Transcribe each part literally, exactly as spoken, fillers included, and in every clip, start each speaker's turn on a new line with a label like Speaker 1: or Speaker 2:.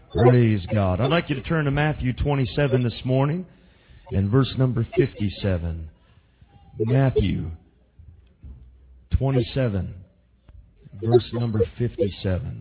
Speaker 1: Praise God. I'd like you to turn to Matthew twenty-seven this morning and verse number fifty-seven. Matthew twenty-seven, verse number fifty-seven.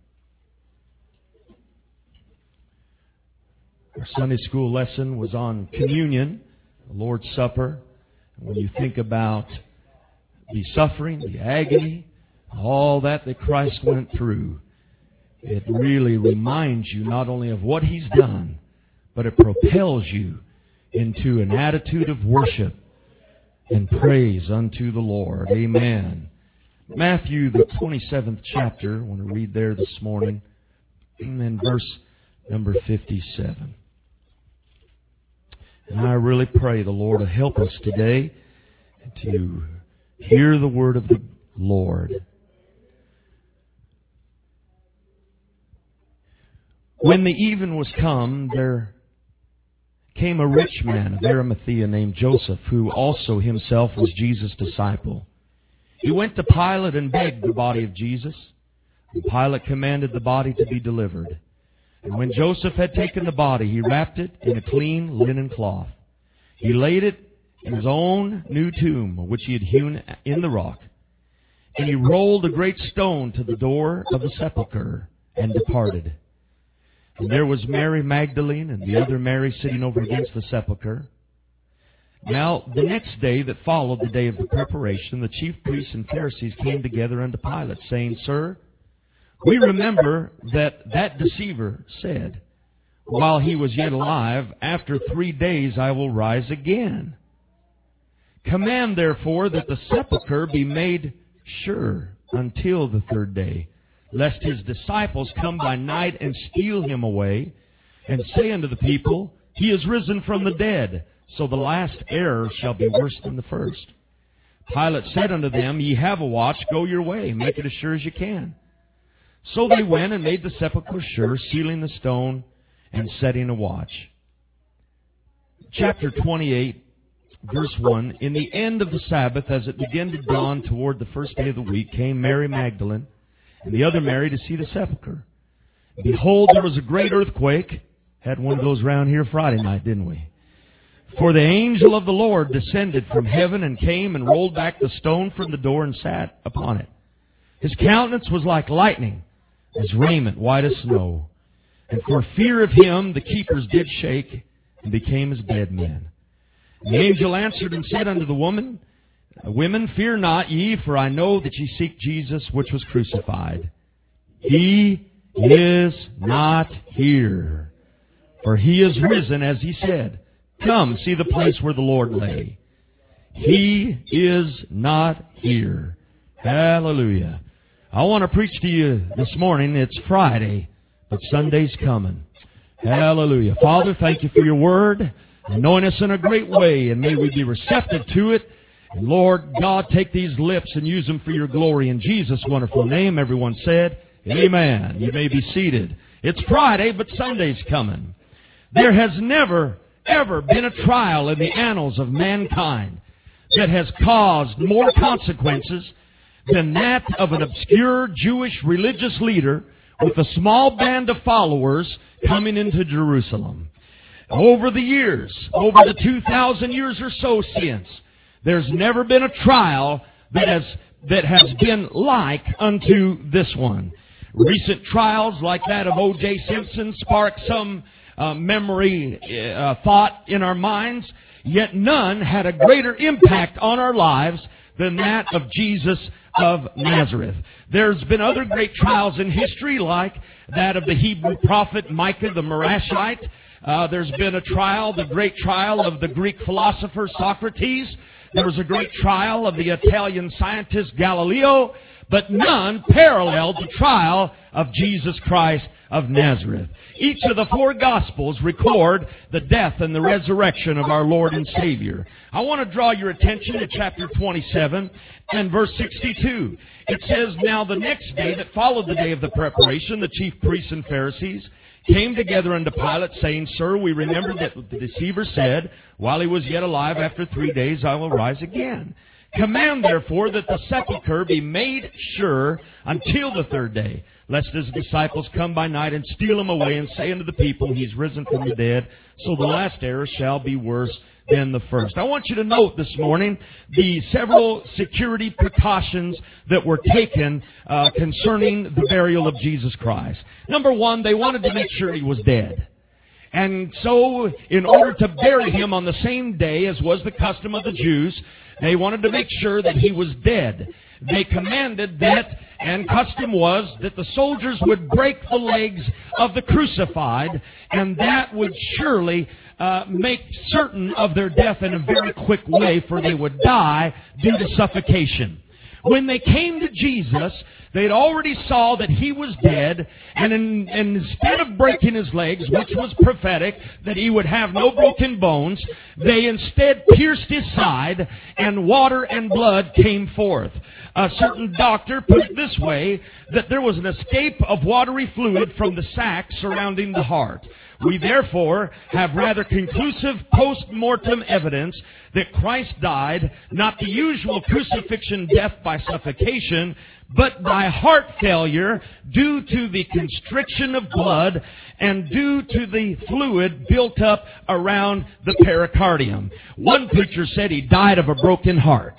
Speaker 1: Our Sunday school lesson was on communion, the Lord's Supper. And when you think about the suffering, the agony, all that that Christ went through, it really reminds you not only of what He's done, but it propels you into an attitude of worship and praise unto the Lord. Amen. Matthew, the twenty-seventh chapter, I want to read there this morning, and then verse number fifty-seven. And I really pray the Lord will help us today to hear the word of the Lord. When the even was come, there came a rich man of Arimathea named Joseph, who also himself was Jesus' disciple. He went to Pilate and begged the body of Jesus. And Pilate commanded the body to be delivered. And when Joseph had taken the body, he wrapped it in a clean linen cloth. He laid it in his own new tomb, which he had hewn in the rock. And he rolled a great stone to the door of the sepulchre and departed. And there was Mary Magdalene and the other Mary sitting over against the sepulchre. Now, the next day that followed the day of the preparation, the chief priests and Pharisees came together unto Pilate, saying, Sir, we remember that that deceiver said, while he was yet alive, after three days I will rise again. Command therefore that the sepulchre be made sure until the third day, lest his disciples come by night and steal him away, and say unto the people, He is risen from the dead, so the last error shall be worse than the first. Pilate said unto them, Ye have a watch, go your way, make it as sure as you can. So they went and made the sepulchre sure, sealing the stone and setting a watch. Chapter twenty-eight, verse one. In the end of the Sabbath, as it began to dawn toward the first day of the week, came Mary Magdalene and the other Mary to see the sepulchre. Behold, there was a great earthquake. Had one of those round here Friday night, didn't we? For the angel of the Lord descended from heaven and came and rolled back the stone from the door and sat upon it. His countenance was like lightning, his raiment white as snow. And for fear of him the keepers did shake and became as dead men. And the angel answered and said unto the woman, Women, fear not ye, for I know that ye seek Jesus which was crucified. He is not here, for he is risen, as he said. Come, see the place where the Lord lay. He is not here. Hallelujah. I want to preach to you this morning. It's Friday, but Sunday's coming. Hallelujah. Father, thank you for your word. Anoint us in a great way, and may we be receptive to it. And Lord God, take these lips and use them for your glory. In Jesus' wonderful name, everyone said, Amen. You may be seated. It's Friday, but Sunday's coming. There has never, ever been a trial in the annals of mankind that has caused more consequences than that of an obscure Jewish religious leader with a small band of followers coming into Jerusalem. Over the years, over the two thousand years or so since, there's never been a trial that has that has been like unto this one. Recent trials like that of O J Simpson spark some uh, memory uh, thought in our minds, yet none had a greater impact on our lives than that of Jesus of Nazareth. There's been other great trials in history, like that of the Hebrew prophet Micah the Morashite. Uh, there's been a trial, the great trial of the Greek philosopher Socrates. There was a great trial of the Italian scientist Galileo, but none paralleled the trial of Jesus Christ of Nazareth. Each of the four Gospels record the death and the resurrection of our Lord and Savior. I want to draw your attention to chapter twenty-seven and verse sixty-two. It says, Now the next day that followed the day of the preparation, the chief priests and Pharisees came together unto Pilate, saying, Sir, we remember that the deceiver said, while he was yet alive, after three days I will rise again. Command therefore that the sepulchre be made sure until the third day, lest his disciples come by night and steal him away and say unto the people, He's risen from the dead. So the last error shall be worse than the first. I want you to note this morning the several security precautions that were taken uh, concerning the burial of Jesus Christ. Number one, they wanted to make sure He was dead. And so, in order to bury Him on the same day as was the custom of the Jews, they wanted to make sure that He was dead. They commanded that, and custom was, that the soldiers would break the legs of the crucified, and that would surely uh, make certain of their death in a very quick way, for they would die due to suffocation. When they came to Jesus, they'd already saw that He was dead, and, in, and instead of breaking His legs, which was prophetic, that He would have no broken bones, they instead pierced His side, and water and blood came forth. A certain doctor put it this way, that there was an escape of watery fluid from the sac surrounding the heart. We therefore have rather conclusive post-mortem evidence that Christ died, not the usual crucifixion death by suffocation, but by heart failure due to the constriction of blood and due to the fluid built up around the pericardium. One preacher said he died of a broken heart.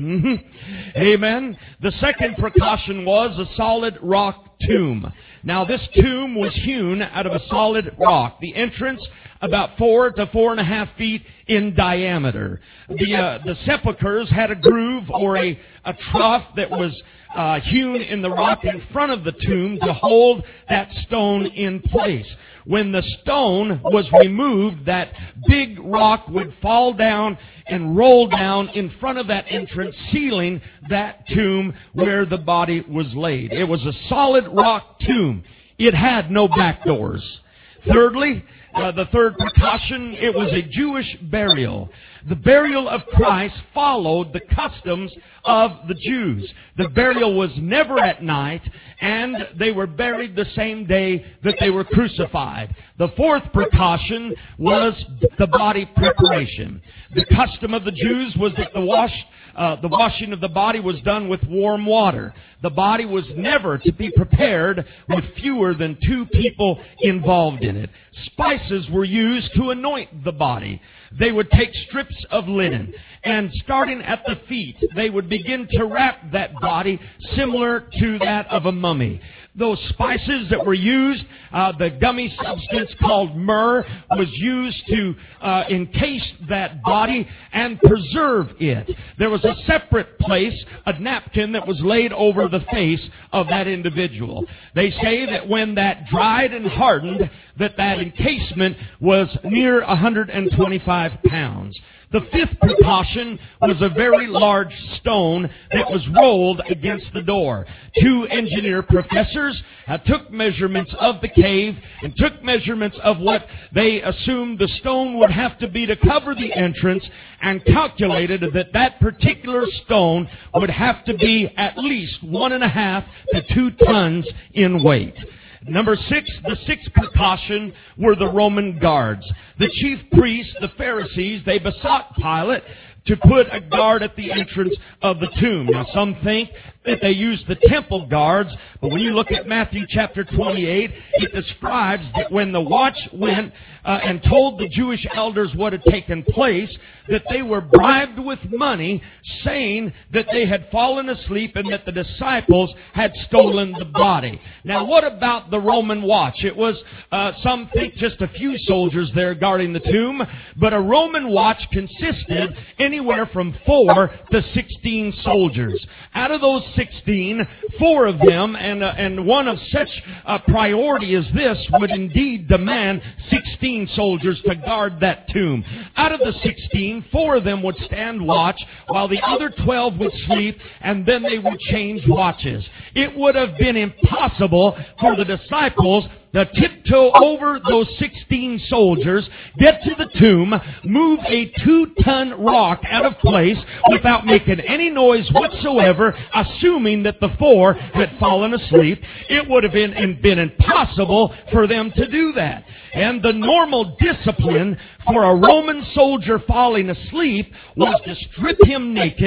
Speaker 1: Mm-hmm. Amen. The second precaution was a solid rock tomb. Now this tomb was hewn out of a solid rock. The entrance about four to four and a half feet in diameter. The uh, the sepulchres had a groove or a, a trough that was uh, hewn in the rock in front of the tomb to hold that stone in place. When the stone was removed, that big rock would fall down and roll down in front of that entrance, sealing that tomb where the body was laid. It was a solid rock tomb. It had no back doors. Thirdly, uh, the third precaution, it was a Jewish burial. The burial of Christ followed the customs of the Jews. The burial was never at night, and they were buried the same day that they were crucified. The fourth precaution was the body preparation. The custom of the Jews was that the wash Uh, the washing of the body was done with warm water. The body was never to be prepared with fewer than two people involved in it. Spices were used to anoint the body. They would take strips of linen, and starting at the feet, they would begin to wrap that body similar to that of a mummy. Those spices that were used, uh, the gummy substance called myrrh was used to uh, encase that body and preserve it. There was a separate place, a napkin that was laid over the face of that individual. They say that when that dried and hardened, that that encasement was near one hundred twenty-five pounds. The fifth precaution was a very large stone that was rolled against the door. Two engineer professors uh, took measurements of the cave and took measurements of what they assumed the stone would have to be to cover the entrance, and calculated that that particular stone would have to be at least one and a half to two tons in weight. Number six, the sixth precaution were the Roman guards. The chief priests, the Pharisees, they besought Pilate to put a guard at the entrance of the tomb. Now, some think that they used the temple guards, but when you look at Matthew chapter twenty-eight, it describes that when the watch went uh, and told the Jewish elders what had taken place, that they were bribed with money, saying that they had fallen asleep and that the disciples had stolen the body. Now, what about the Roman watch? It was, uh, some think, just a few soldiers there guarding the tomb, but a Roman watch consisted anywhere from four to sixteen soldiers. Out of those sixteen, four of them, and uh, and one of such a priority as this, would indeed demand sixteen soldiers to guard that tomb. Out of the sixteen, four of them would stand watch, while the other twelve would sleep, and then they would change watches. It would have been impossible for the disciples to tiptoe over those sixteen soldiers, get to the tomb, move a two-ton rock out of place without making any noise whatsoever, assuming that the four had fallen asleep. It would have been, been impossible for them to do that. And the normal discipline for a Roman soldier falling asleep was to strip him naked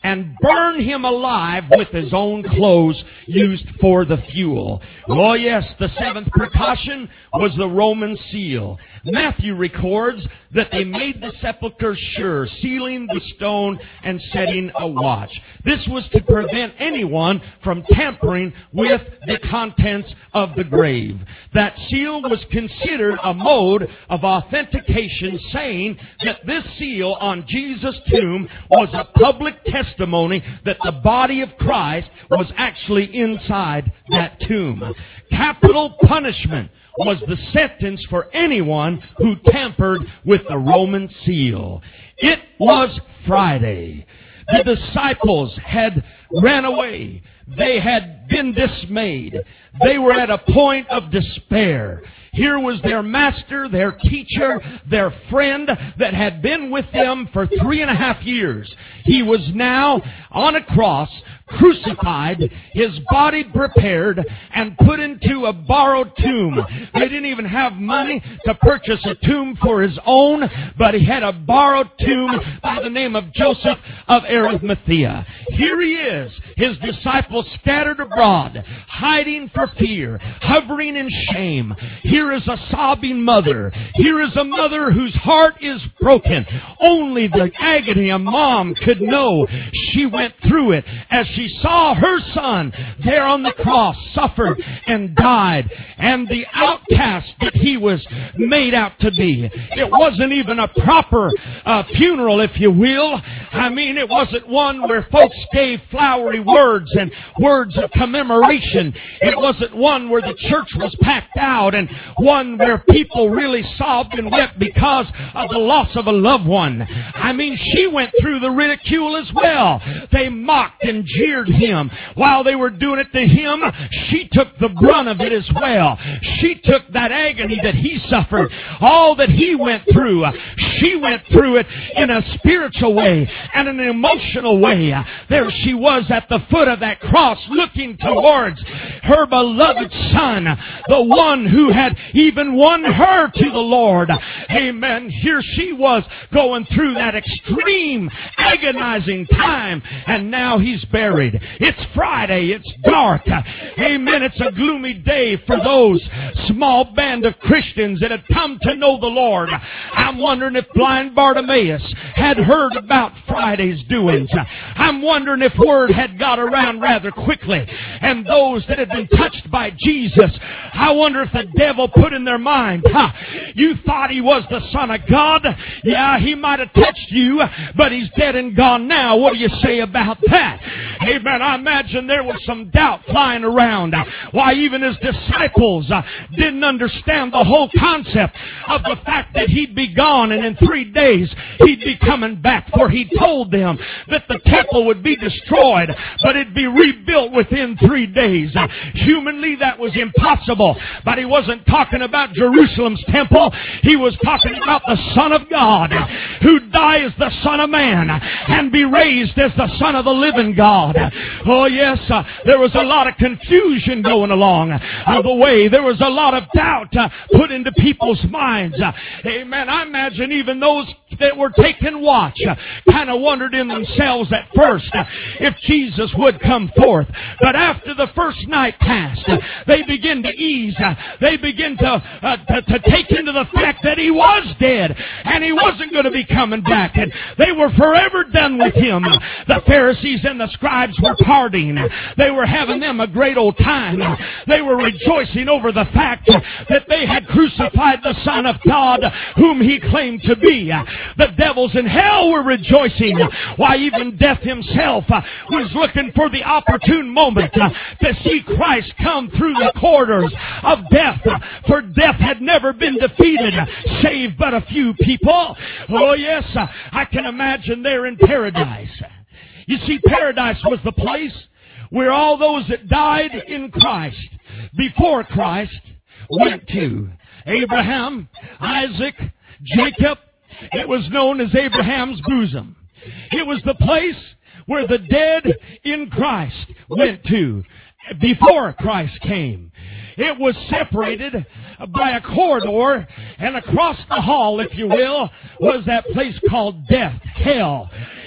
Speaker 1: and burn him alive with his own clothes used for the fuel. Oh yes, the seventh precaution was the Roman seal. Matthew records that they made the sepulchre sure, sealing the stone and setting a watch. This was to prevent anyone from tampering with the contents of the grave. That seal was considered a mode of authentication, saying that this seal on Jesus' tomb was a public testimony that the body of Christ was actually inside that tomb. Capital punishment was the sentence for anyone who tampered with the Roman seal. It was Friday. The disciples had ran away. They had been dismayed. They were at a point of despair. Here was their master, their teacher, their friend that had been with them for three and a half years. He was now on a cross, crucified, his body prepared, and put into a borrowed tomb. They didn't even have money to purchase a tomb for his own, but he had a borrowed tomb by the name of Joseph of Arimathea. Here he is, his disciples scattered abroad, hiding for fear, hovering in shame. Here is a sobbing mother. Here is a mother whose heart is broken. Only the agony a mom could know. She went through it as she saw her son there on the cross, suffered and died, and the outcast that he was made out to be. It wasn't even a proper uh, funeral, if you will. I mean, it wasn't one where folks gave flowery words and words of commemoration. It wasn't one where the church was packed out and one where people really sobbed and wept because of the loss of a loved one. I mean, she went through the ridicule as well. They mocked and jeered him. While they were doing it to him, she took the brunt of it as well. She took that agony that he suffered, all that he went through. She went through it in a spiritual way and an emotional way. There she was at the foot of that cross looking towards her beloved son, the one who had even won her to the Lord. Amen. Here she was going through that extreme, agonizing time, and now he's buried. It's Friday. It's dark. Amen. It's a gloomy day for those small band of Christians that had come to know the Lord. I'm wondering if blind Bartimaeus had heard about Friday's doings. I'm wondering if word had got around rather quickly. And those that had been touched by Jesus, I wonder if the devil put in their mind, huh, you thought he was the Son of God? Yeah, he might have touched you, but he's dead and gone now. What do you say about that? Amen. I imagine there was some doubt flying around. Why, even his disciples uh, didn't understand the whole concept of the fact that he'd be gone and in three days he'd be coming back. For he told them that the temple would be destroyed, but it'd be rebuilt within three days. Uh, humanly, that was impossible. But he wasn't talking about Jerusalem's temple. He was talking about the Son of God, who die as the Son of Man and be raised as the Son of the living God. Oh yes, uh, there was a lot of confusion going along uh, the way. There was a lot of doubt uh, put into people's minds. Uh, amen. I imagine even those that were taking watch uh, kind of wondered in themselves at first uh, if Jesus would come forth. But after the first night passed, uh, they begin to ease. Uh, they begin to, uh, to to take into the fact that he was dead and he wasn't going to be coming back. And they were forever done with him. The Pharisees and the scribes were partying. They were having them a great old time. They were rejoicing over the fact that they had crucified the Son of God, whom he claimed to be. The devils in hell were rejoicing. Why, even death himself was looking for the opportune moment to see Christ come through the corridors of death. For death had never been defeated, save but a few people. Oh yes, I can imagine they're in paradise. You see, paradise was the place where all those that died in Christ, before Christ, went to. Abraham, Isaac, Jacob. It was known as Abraham's bosom. It was the place where the dead in Christ went to before Christ came. It was separated by a corridor, and across the hall, if you will, was that place called death, hell.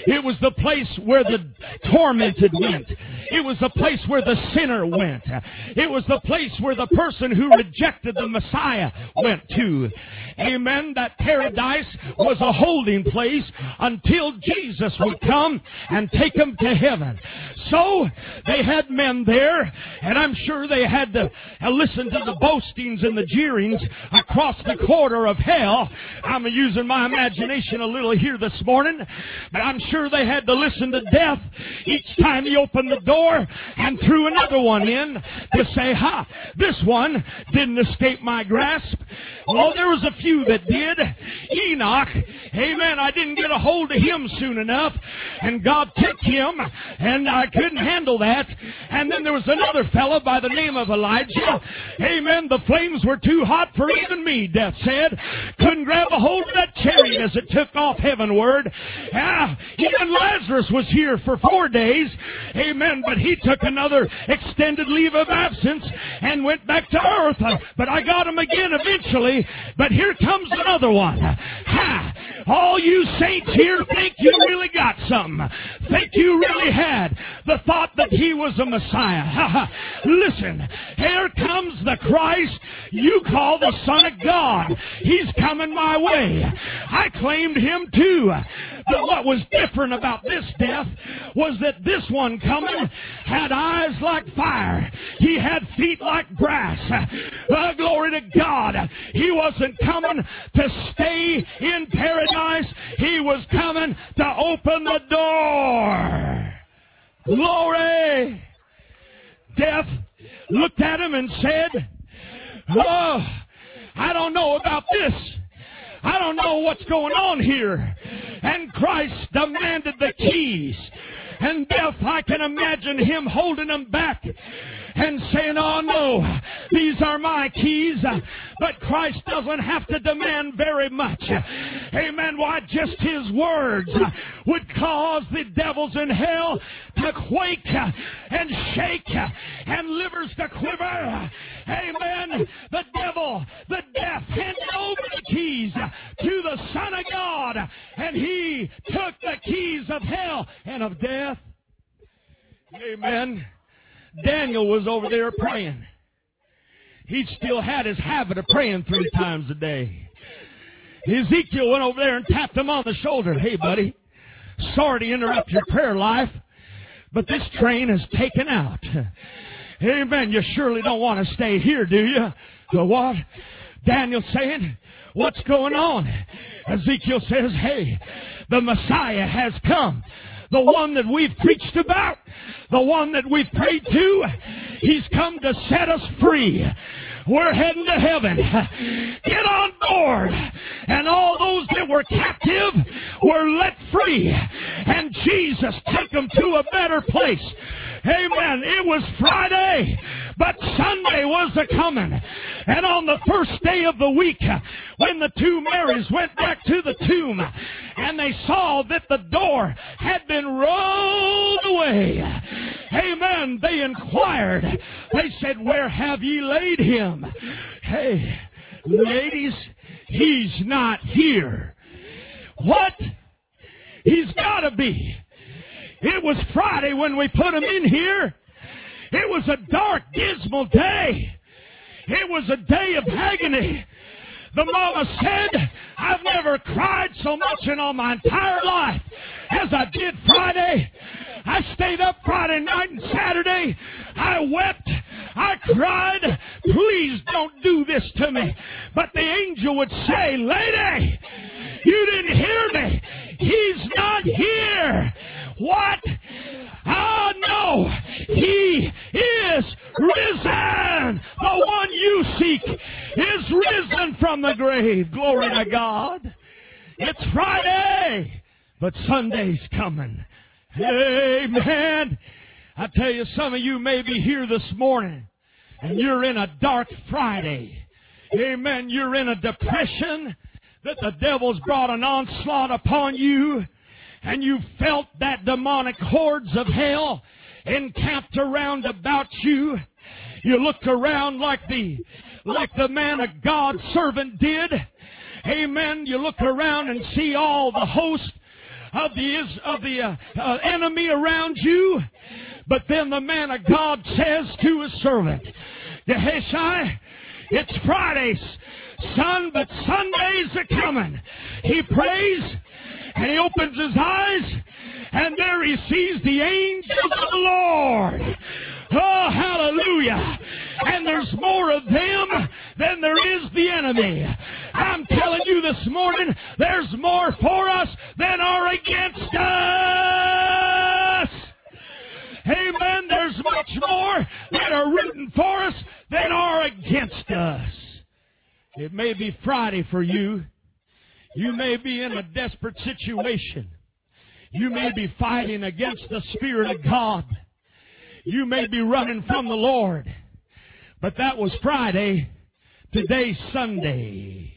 Speaker 1: It was the place where the tormented went. It was the place where the sinner went. It was the place where the person who rejected the Messiah went to. Amen. That paradise was a holding place until Jesus would come and take them to heaven. So they had men there, and I'm sure they had to listen to the boastings and the jeerings across the corridor of hell. I'm using my imagination a little here this morning, but I'm sure they had to listen to death each time he opened the door and threw another one in to say, ha, this one didn't escape my grasp. Well, there was a few that did. Enoch, amen, I didn't get a hold of him soon enough, and God took him, and I couldn't handle that. And then there was another fellow by the name of Elijah. Amen, the flames were too hot for even me, death said. Couldn't grab a hold of that chariot as it took off heavenward. Ah, even Lazarus was here for four days. Amen, but he took another extended leave of absence and went back to earth. But I got him again eventually. But here comes another one. Ha! All you saints here think you really got something. Think you really had the thought that he was a Messiah. Ha ha! Listen, here comes the Christ you call the Son of God. He's coming my way. I claimed him too. But what was different about this death was that this one coming had eyes like fire. He had feet like brass. Uh, glory to God. He wasn't coming to stay in paradise. He was coming to open the door. Glory. Death looked at him and said, oh, I don't know about this. I don't know what's going on here. And Christ demanded the keys. And death, I can imagine him holding them back and saying, oh no, these are my keys. But Christ doesn't have to demand very much. Amen. Why, just his words would cause the devils in hell to quake and shake and livers to quiver. Amen. The devil, the death, handed over the keys to the Son of God, and he took the keys of hell and of death. Amen. Daniel was over there praying. He still had his habit of praying three times a day. Ezekiel went over there and tapped him on the shoulder. Hey, buddy, sorry to interrupt your prayer life, but this train has taken out. Amen. You surely don't want to stay here, do you? So what? Daniel saying, what's going on? Ezekiel says, hey, the Messiah has come. The one that we've preached about, the one that we've prayed to, he's come to set us free. We're heading to heaven. Get on board. And all those that were captive were let free. And Jesus took them to a better place. Amen. It was Friday, but Sunday was a-coming. And on the first day of the week, when the two Marys went back to the tomb, and they saw that the door had been rolled away, amen, they inquired. They said, where have ye laid him? Hey, ladies, he's not here. What? He's got to be. It was Friday when we put him in here. It was a dark, dismal day. It was a day of agony. The mama said, I've never cried so much in all my entire life as I did Friday. I stayed up Friday night and Saturday. I wept. I cried. Please don't do this to me. But the angel would say, lady, you didn't hear me. He's not here. What? Oh, no. He is risen. The one you seek is risen from the grave. Glory to God. It's Friday, but Sunday's coming. Amen. I tell you, some of you may be here this morning, and you're in a dark Friday. Amen. You're in a depression that the devil's brought an onslaught upon you. And you felt that demonic hordes of hell encamped around about you. You looked around like the, like the man of God servant did. Amen. You look around and see all the host of the, of the uh, uh, enemy around you. But then the man of God says to his servant, Gehazi, it's Friday, son, but Sundays are coming. He prays, and he opens his eyes, and there he sees the angels of the Lord. Oh, hallelujah. And there's more of them than there is the enemy. I'm telling you this morning, there's more for us than are against us. Amen. There's much more that are rooting for us than are against us. It may be Friday for you. You may be in a desperate situation. You may be fighting against the Spirit of God. You may be running from the Lord. But that was Friday. Today's Sunday.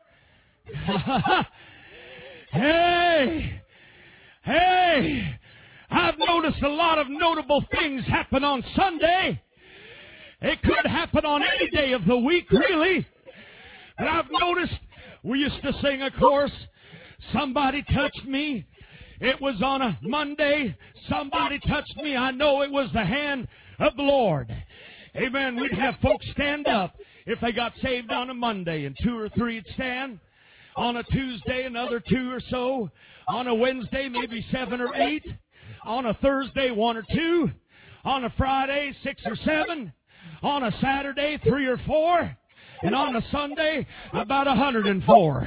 Speaker 1: Hey! Hey! I've noticed a lot of notable things happen on Sunday. It could happen on any day of the week, really. But I've noticed, we used to sing a chorus, somebody touched me. It was on a Monday. Somebody touched me. I know it was the hand of the Lord. Amen. We'd have folks stand up if they got saved on a Monday, and two or three would stand. On a Tuesday, another two or so. On a Wednesday, maybe seven or eight. On a Thursday, one or two. On a Friday, six or seven. On a Saturday, three or four. And on a Sunday, about a hundred and four.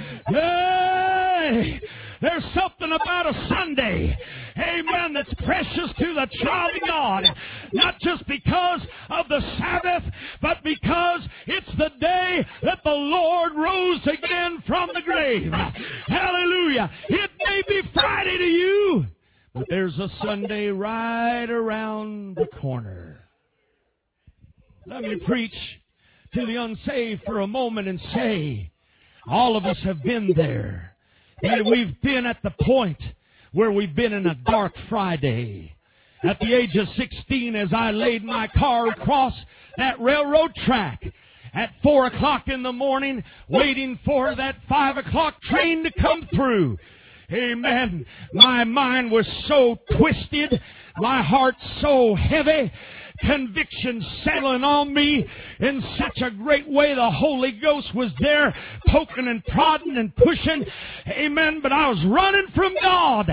Speaker 1: Hey! There's something about a Sunday, amen, that's precious to the child of God. Not just because of the Sabbath, but because it's the day that the Lord rose again from the grave. Hallelujah. It may be Friday to you, but there's a Sunday right around the corner. Let me preach to the unsaved for a moment and say, all of us have been there. And we've been at the point where we've been in a dark Friday. At the age of sixteen, as I laid my car across that railroad track at four o'clock in the morning, waiting for that five o'clock train to come through. Amen. My mind was so twisted, my heart so heavy, conviction settling on me in such a great way. The Holy Ghost was there poking and prodding and pushing. Amen. But I was running from God.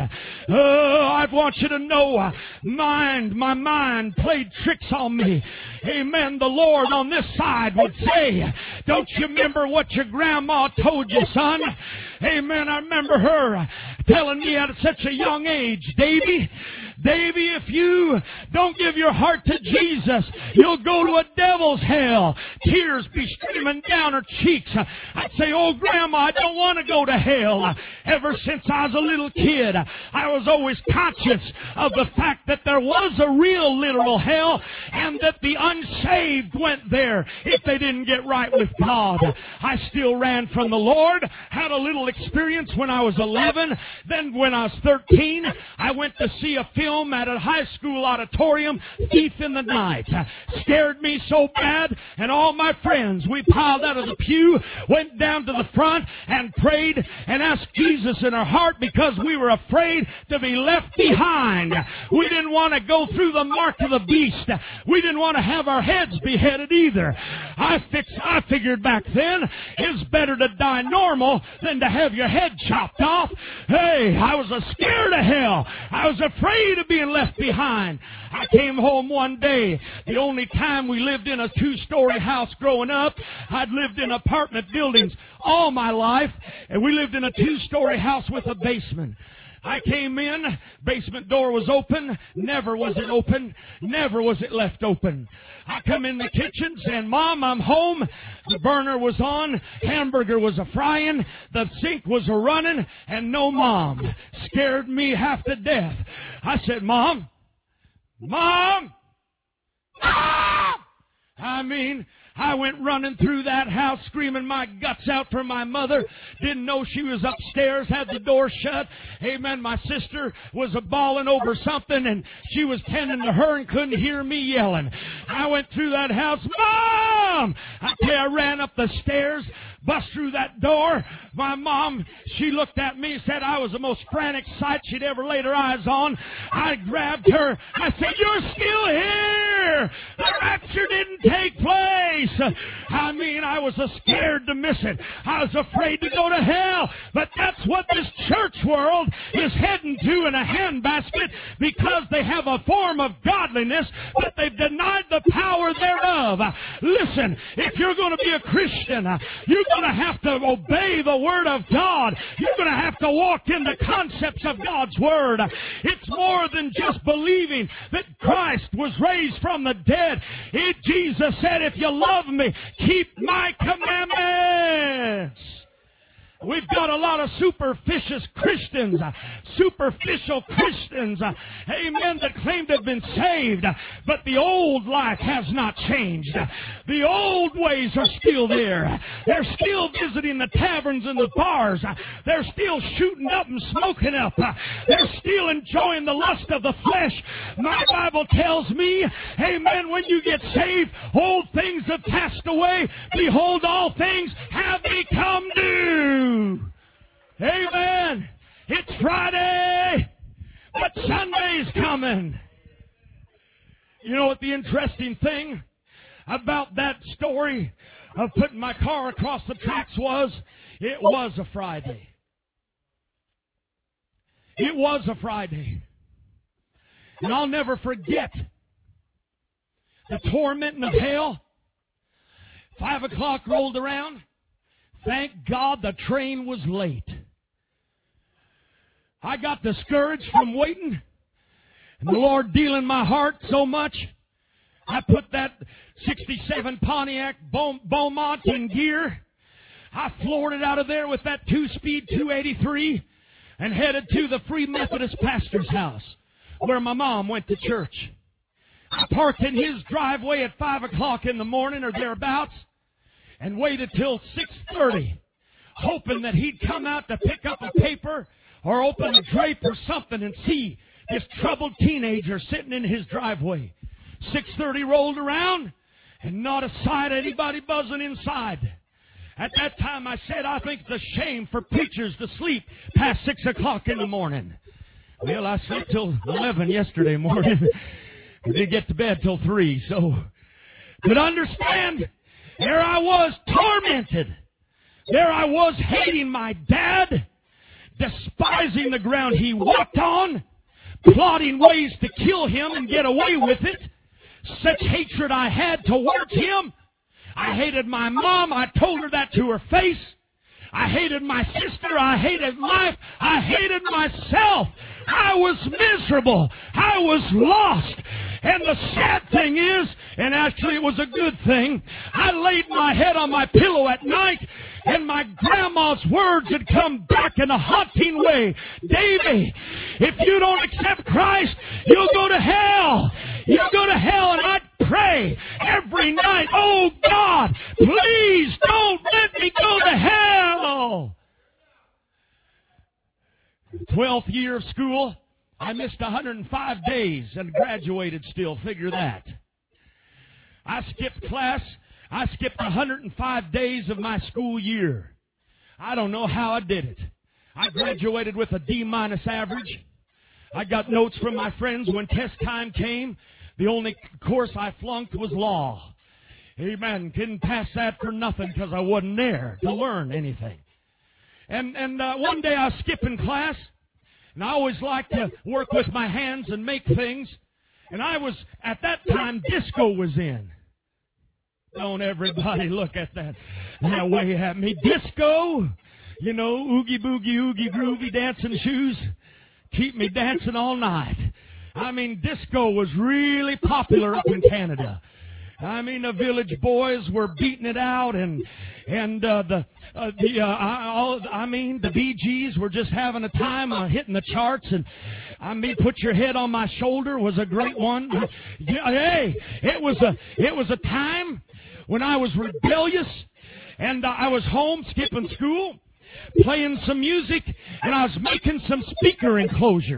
Speaker 1: Oh, I want you to know, uh, mind, my mind played tricks on me. Amen. The Lord on this side would say, don't you remember what your grandma told you, son? Amen. I remember her telling me at such a young age, Davy, Davy, if you don't give your heart to Jesus, you'll go to a devil's hell. Tears be streaming down her cheeks. I'd say, oh, Grandma, I don't want to go to hell. Ever since I was a little kid, I was always conscious of the fact that there was a real literal hell and that the unsaved went there if they didn't get right with God. I still ran from the Lord, had a little experience when I was eleven. Then when I was thirteen, I went to see a film at a high school auditorium, Thief in the Night. Scared me so bad, and all my friends, we piled out of the pew, went down to the front and prayed and asked Jesus in our heart because we were afraid to be left behind. We didn't want to go through the mark of the beast. We didn't want to have our heads beheaded either. I, fixed, I figured back then, it's better to die normal than to have your head chopped off. Hey, I was a scared of hell. I was afraid of being left behind. I came home one day. The only time we lived in a two-story house growing up, I'd lived in apartment buildings all my life, and we lived in a two-story house with a basement. I came in, basement door was open, never was it open, never was it left open. I come in the kitchen saying, Mom, I'm home. The burner was on, hamburger was a frying, the sink was a running, and no Mom. Scared me half to death. I said, Mom, Mom, Mom! I mean, I went running through that house screaming my guts out for my mother. Didn't know she was upstairs, had the door shut. Amen. My sister was a bawling over something and she was tending to her and couldn't hear me yelling. I went through that house. Mom! I tell you, I ran up the stairs. bust through that door. My mom, she looked at me and said I was the most frantic sight she'd ever laid her eyes on. I grabbed her. I said, "You're still here. The rapture didn't take place." I mean, I was scared to miss it. I was afraid to go to hell. But that's what this church world is heading to in a handbasket, because they have a form of godliness, but they've denied the power thereof. Listen, if you're going to be a Christian, you're going to have to obey the Word of God. You're going to have to walk in the concepts of God's Word. It's more than just believing that Christ was raised from the dead. It, Jesus said, "If you love me, keep my commandments." We've got a lot of superficial Christians, uh, superficial Christians, uh, amen, that claim to have been saved, uh, but the old life has not changed. Uh, the old ways are still there. They're still visiting the taverns and the bars. Uh, they're still shooting up and smoking up. Uh, they're still enjoying the lust of the flesh. My Bible tells me, amen, when you get saved, old things have passed away. Behold, all things have become new. Amen. It's Friday, but Sunday's coming. You know what the interesting thing about that story of putting my car across the tracks was? It was a Friday. It was a Friday. And I'll never forget the tormenting of hell. Five o'clock rolled around. Thank God the train was late. I got discouraged from waiting, and the Lord dealing my heart so much, I put that sixty-seven Pontiac Beaumont in gear. I floored it out of there with that two-speed two eighty-three and headed to the Free Methodist pastor's house where my mom went to church. I parked in his driveway at five o'clock in the morning or thereabouts, and waited till six thirty, hoping that he'd come out to pick up a paper or open a drape or something and see this troubled teenager sitting in his driveway. six thirty rolled around, and not a sight of anybody buzzing inside. At that time I said, I think it's a shame for preachers to sleep past six o'clock in the morning. Well, I slept till eleven yesterday morning. I didn't get to bed till three, so... But understand, there I was, tormented. There I was, hating my dad, despising the ground he walked on, plotting ways to kill him and get away with it. Such hatred I had towards him. I hated my mom. I told her that to her face. I hated my sister. I hated life. I hated myself. I was miserable. I was lost. And the sad thing is, and actually it was a good thing, I laid my head on my pillow at night, and my grandma's words had come back in a haunting way. "Davy, if you don't accept Christ, you'll go to hell. You'll go to hell." And I'd pray every night, "Oh God, please don't let me go to hell." Twelfth year of school, I missed one hundred five days and graduated still. Figure that. I skipped class. I skipped one hundred five days of my school year. I don't know how I did it. I graduated with a D minus average. I got notes from my friends when test time came. The only course I flunked was law. Amen. Didn't pass that for nothing because I wasn't there to learn anything. And and uh, one day I was skipping class, and I always liked to work with my hands and make things. And I was, at that time, disco was in. Don't everybody look at that that way at me. Disco, you know, oogie boogie, oogie groovy dancing shoes, keep me dancing all night. I mean, disco was really popular up in Canada. I mean, the village boys were beating it out, and and uh, the uh, the uh, I, all, I mean, the Bee Gees were just having a time uh, hitting the charts. And I mean, "Put Your Head on My Shoulder" was a great one. Hey, it was a it was a time when I was rebellious, and uh, I was home skipping school, playing some music, and I was making some speaker enclosures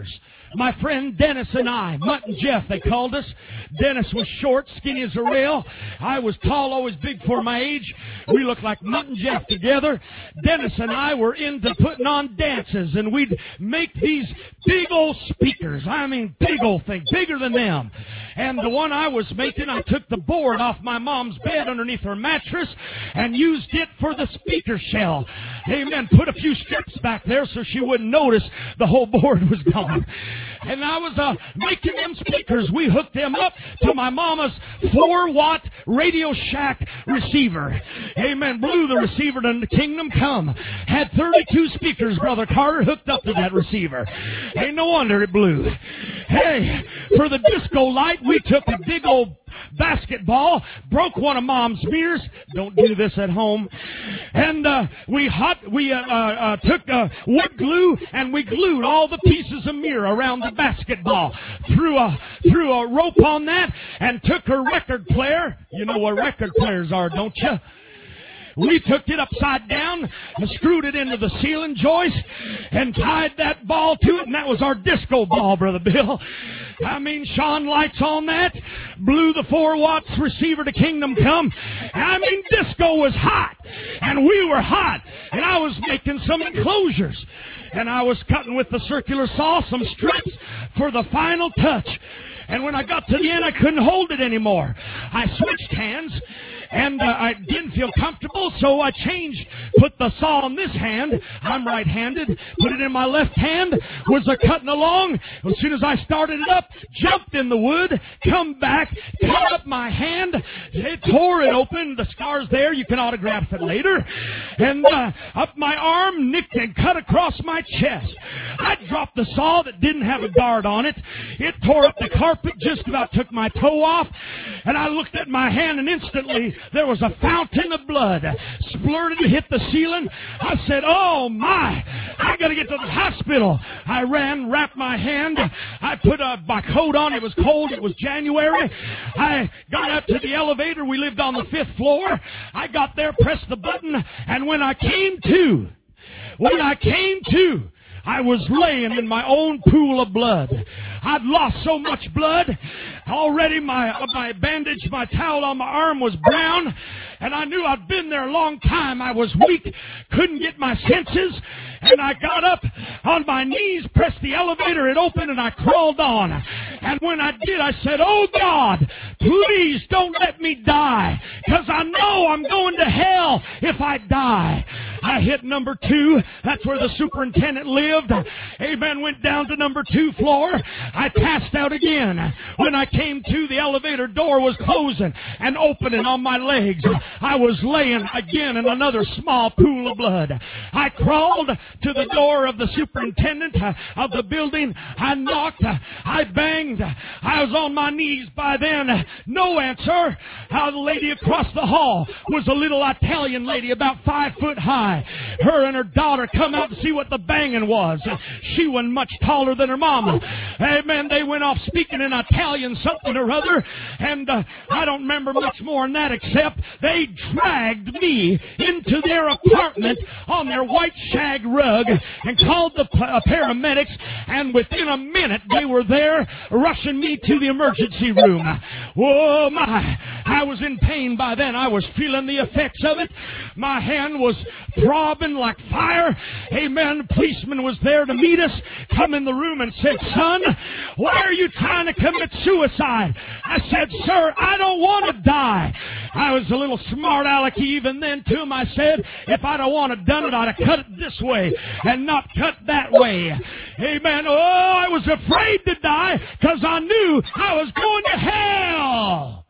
Speaker 1: my friend Dennis and I, Mutt and Jeff, they called us. Dennis was short, skinny as a rail. I was tall, always big for my age. We looked like Mutt and Jeff together. Dennis and I were into putting on dances, and we'd make these big old speakers. I mean, big old thing, bigger than them. And the one I was making, I took the board off my mom's bed underneath her mattress and used it for the speaker shell. Amen. Put a few strips back there so she wouldn't notice the whole board was gone. And I was uh, making them speakers. We hooked them up to my mama's four watt Radio Shack receiver. Amen. Blew the receiver to the Kingdom Come. Had thirty-two speakers, Brother Carter, hooked up to that receiver. Ain't no wonder it blew. Hey, for the disco light, we took a big old basketball, broke one of Mom's mirrors. Don't do this at home. And uh, we hot we uh, uh, uh, took uh, wood glue and we glued all the pieces of mirror around the basketball. Threw a threw a rope on that and took her record player. You know what record players are, don't you? We took it upside down and screwed it into the ceiling joist and tied that ball to it, and that was our disco ball, Brother Bill. I mean, shone lights on that, blew the four watts receiver to Kingdom Come. I mean, disco was hot, and we were hot, and I was making some enclosures, and I was cutting with the circular saw some strips for the final touch. And when I got to the end, I couldn't hold it anymore. I switched hands, and uh, I didn't feel comfortable, so I changed, put the saw in this hand. I'm right-handed. Put it in my left hand, was a cutting along. As soon as I started it up, jumped in the wood, come back, cut up my hand. It tore it open. The scar's there. You can autograph it later. And uh, up my arm, nicked and cut across my chest. I dropped the saw that didn't have a guard on it. It tore up the carpet, just about took my toe off. And I looked at my hand, and instantly there was a fountain of blood. Splurted to hit the ceiling. I said, oh my, I got to get to the hospital. I ran, wrapped my hand. I put uh, my coat on. It was cold. It was January. I got up to the elevator. We lived on the fifth floor. I got there, pressed the button, and when I came to, when I came to, I was laying in my own pool of blood. I'd lost so much blood. Already my my bandage, my towel on my arm was brown. And I knew I'd been there a long time. I was weak, couldn't get my senses. And I got up on my knees, pressed the elevator, it opened, and I crawled on. And when I did, I said, oh God, please don't let me die, because I know I'm going to hell if I die. I hit number two. That's where the superintendent lived. Amen. Went down to number two floor. I passed out again. When I came to, the elevator door was closing and opening on my legs. I was laying again in another small pool of blood. I crawled to the door of the superintendent of the building. I knocked. I banged. I was on my knees by then. No answer. Uh, the lady across the hall was a little Italian lady about five foot high. Her and her daughter come out to see what the banging was. She wasn't much taller than her mama. Amen. They went off speaking in Italian something or other. And uh, I don't remember much more than that, except they dragged me into their apartment on their white shag rug and called the uh, paramedics. And within a minute, they were there rushing me to the emergency room. Oh, my. I was in pain by then. I was feeling the effects of it. My hand was throbbing like fire. Amen. The policeman was there to meet us, come in the room and said, son, why are you trying to commit suicide? I said, sir, I don't want to die. I was a little smart alecky even then to him. I said, if I'd have wanted done it, I'd have cut it this way and not cut that way. Amen. Oh, I was afraid to die because I knew I was going to hell.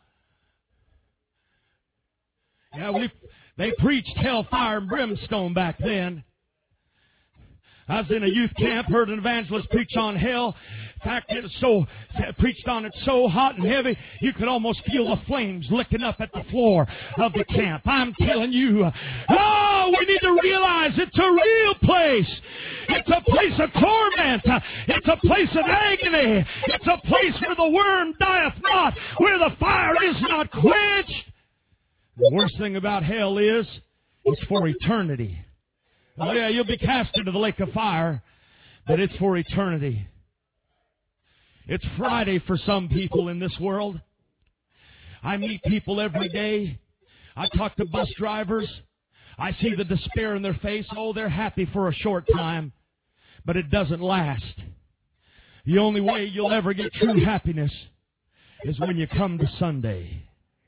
Speaker 1: Yeah, we They preached hellfire and brimstone back then. I was in a youth camp, heard an evangelist preach on hell. In fact, it was so, preached on it so hot and heavy, you could almost feel the flames licking up at the floor of the camp. I'm telling you, oh, we need to realize it's a real place. It's a place of torment. It's a place of agony. It's a place where the worm dieth not, where the fire is not quenched. The worst thing about hell is it's for eternity. Oh, yeah, you'll be cast into the lake of fire, but it's for eternity. It's Friday for some people in this world. I meet people every day. I talk to bus drivers. I see the despair in their face. Oh, they're happy for a short time, but it doesn't last. The only way you'll ever get true happiness is when you come to Sunday.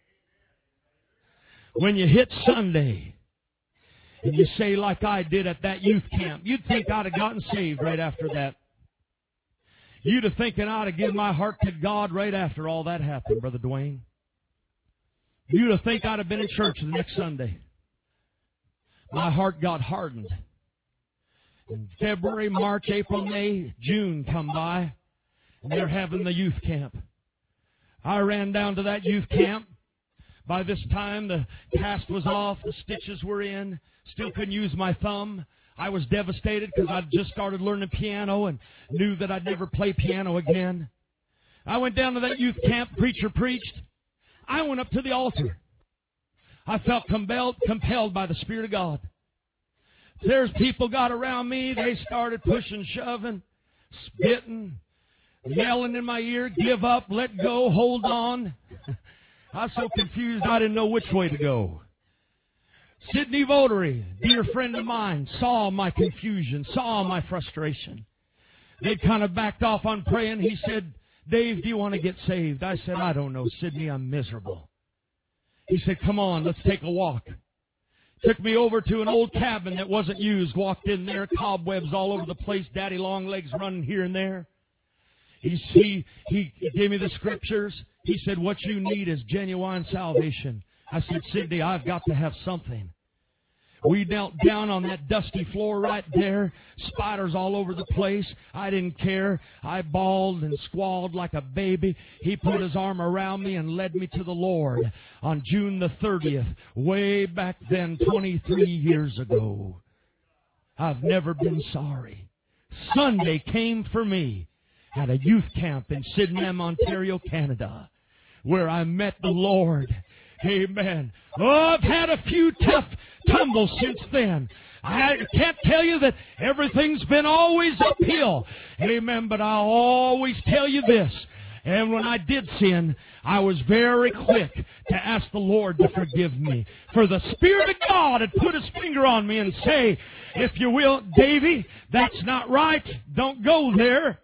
Speaker 1: When you hit Sunday and you say like I did at that youth camp, you'd think I'd have gotten saved right after that. You'd have thinking I'd have given my heart to God right after all that happened, Brother Dwayne. You'd have think I'd have been in church the next Sunday. My heart got hardened. In February, March, April, May, June come by, and they're having the youth camp. I ran down to that youth camp. By this time, the cast was off, the stitches were in, still couldn't use my thumb. I was devastated because I'd just started learning piano and knew that I'd never play piano again. I went down to that youth camp, preacher preached. I went up to the altar. I felt compelled, compelled by the Spirit of God. There's people got around me. They started pushing, shoving, spitting, yelling in my ear, give up, let go, hold on. I was so confused I didn't know which way to go. Sidney Votary, dear friend of mine, saw my confusion, saw my frustration. They'd kind of backed off on praying. He said, Dave, do you want to get saved? I said, I don't know, Sidney, I'm miserable. He said, come on, let's take a walk. Took me over to an old cabin that wasn't used. Walked in there, cobwebs all over the place, daddy long legs running here and there. He, he, he gave me the scriptures. He said, what you need is genuine salvation. I said, Sidney, I've got to have something. We knelt down on that dusty floor right there. Spiders all over the place. I didn't care. I bawled and squalled like a baby. He put his arm around me and led me to the Lord on June the thirtieth, way back then, twenty-three years ago. I've never been sorry. Sunday came for me at a youth camp in Sydenham, Ontario, Canada, where I met the Lord. Amen. Oh, I've had a few tough tumbles since then. I can't tell you that everything's been always uphill. Amen. But I'll always tell you this. And when I did sin, I was very quick to ask the Lord to forgive me. For the Spirit of God had put His finger on me and say, if you will, Davy, that's not right. Don't go there.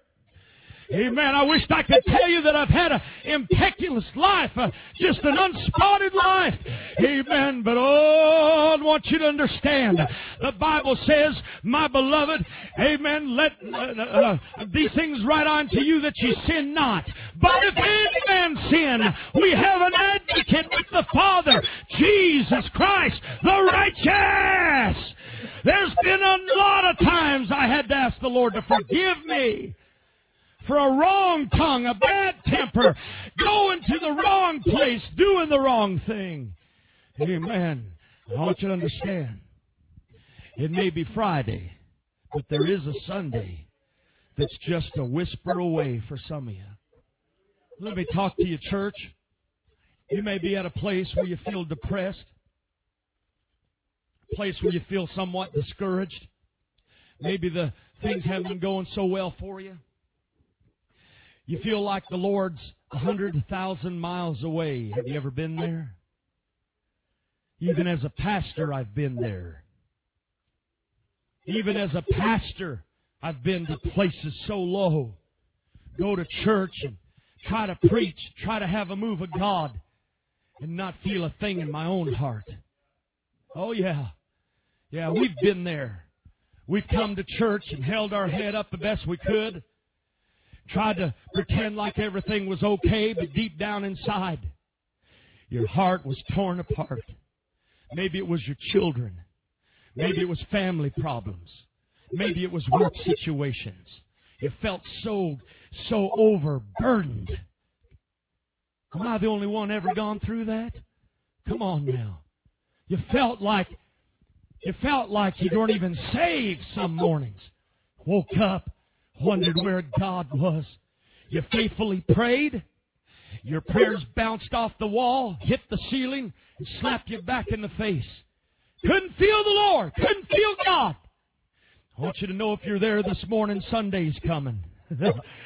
Speaker 1: Amen. I wished I could tell you that I've had an impetuous life, uh, just an unspotted life. Amen. But oh, I want you to understand. The Bible says, my beloved, amen, let uh, uh, these things write unto you that you sin not. But if any man sin, we have an advocate with the Father, Jesus Christ, the righteous. There's been a lot of times I had to ask the Lord to forgive me for a wrong tongue, a bad temper, going to the wrong place, doing the wrong thing. Amen. I want you to understand, it may be Friday, but there is a Sunday that's just a whisper away for some of you. Let me talk to you, church. You may be at a place where you feel depressed, a place where you feel somewhat discouraged. Maybe the things haven't been going so well for you. You feel like the Lord's a hundred thousand miles away. Have you ever been there? Even as a pastor, I've been there. Even as a pastor, I've been to places so low. Go to church and try to preach, try to have a move of God, and not feel a thing in my own heart. Oh, yeah. Yeah, we've been there. We've come to church and held our head up the best we could. Tried to pretend like everything was okay, but deep down inside, your heart was torn apart. Maybe it was your children. Maybe it was family problems. Maybe it was work situations. You felt so, so overburdened. Am I the only one ever gone through that? Come on now. You felt like, you felt like you weren't even saved some mornings. Woke up, wondered where God was. You faithfully prayed. Your prayers bounced off the wall, hit the ceiling, and slapped you back in the face. Couldn't feel the Lord. Couldn't feel God. I want you to know if you're there this morning, Sunday's coming.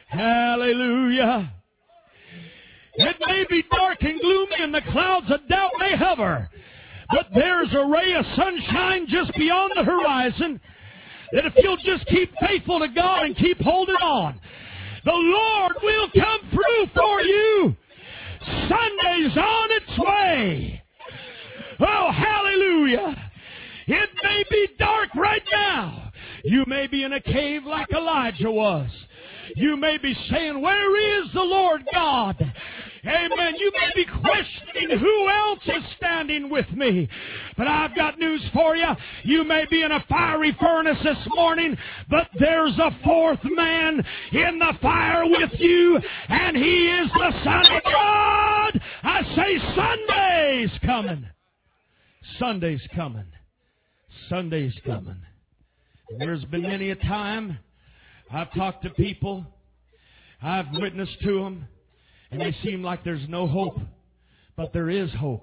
Speaker 1: Hallelujah. It may be dark and gloomy and the clouds of doubt may hover, but there's a ray of sunshine just beyond the horizon that if you'll just keep faithful to God and keep holding on, the Lord will come through for you. Sunday's on its way. Oh, hallelujah. It may be dark right now. You may be in a cave like Elijah was. You may be saying, where is the Lord God? Amen. You may be questioning who else is standing with me. But I've got news for you. You may be in a fiery furnace this morning, but there's a fourth man in the fire with you, and he is the Son of God. I say Sunday's coming. Sunday's coming. Sunday's coming. And there's been many a time I've talked to people, I've witnessed to them, and they seem like there's no hope. But there is hope.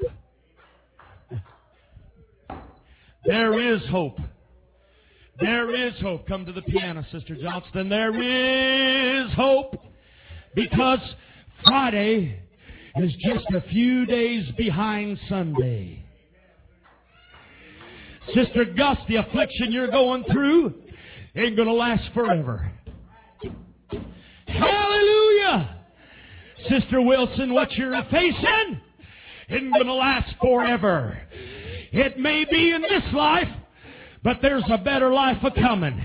Speaker 1: There is hope. There is hope. Come to the piano, Sister Johnston. There is hope. Because Friday is just a few days behind Sunday. Sister Gus, the affliction you're going through ain't going to last forever. Hallelujah! Sister Wilson, what you're facing isn't going to last forever. It may be in this life, but there's a better life a-coming.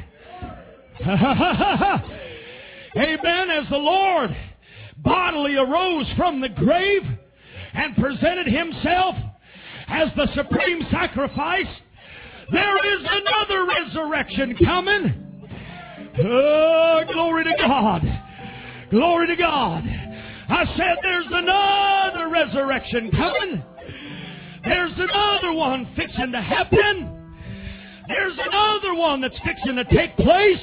Speaker 1: Amen. As the Lord bodily arose from the grave and presented Himself as the supreme sacrifice, there is another resurrection coming. Oh, glory to God. Glory to God. I said there's another resurrection coming. There's another one fixing to happen. There's another one that's fixing to take place.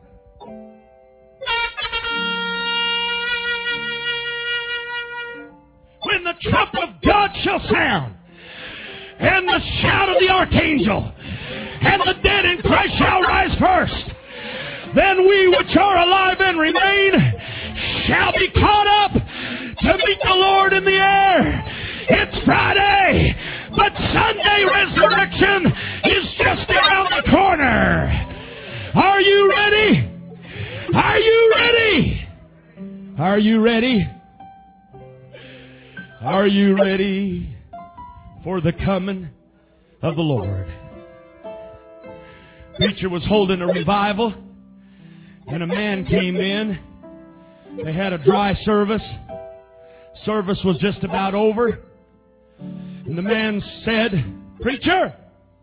Speaker 1: When the trump of God shall sound, and the shout of the archangel, and the dead in Christ shall rise first, then we which are alive and remain shall be caught up to meet the Lord in the air. It's Friday, but Sunday resurrection is just around the corner. Are you ready? Are you ready? Are you ready? Are you ready for the coming of the Lord? Preacher was holding a revival, and a man came in. They had a dry service. Service was just about over. And the man said, "Preacher,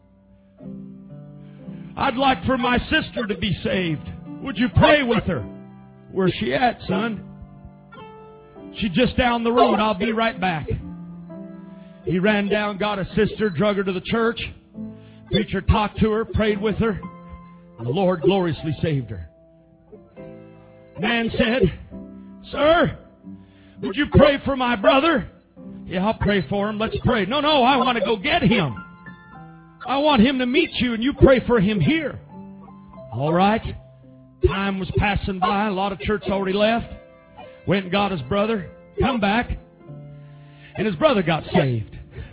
Speaker 1: I'd like for my sister to be saved. Would you pray with her?" "Where's she at, son?" "She's just down the road. I'll be right back." He ran down, got a sister, drug her to the church. Preacher talked to her, prayed with her, and the Lord gloriously saved her. Man said, "Sir, would you pray for my brother?" "Yeah, I'll pray for him. Let's pray." "No, no, I want to go get him. I want him to meet you, and you pray for him here." All right. Time was passing by. A lot of church already left. Went and got his brother. Come back. And his brother got saved.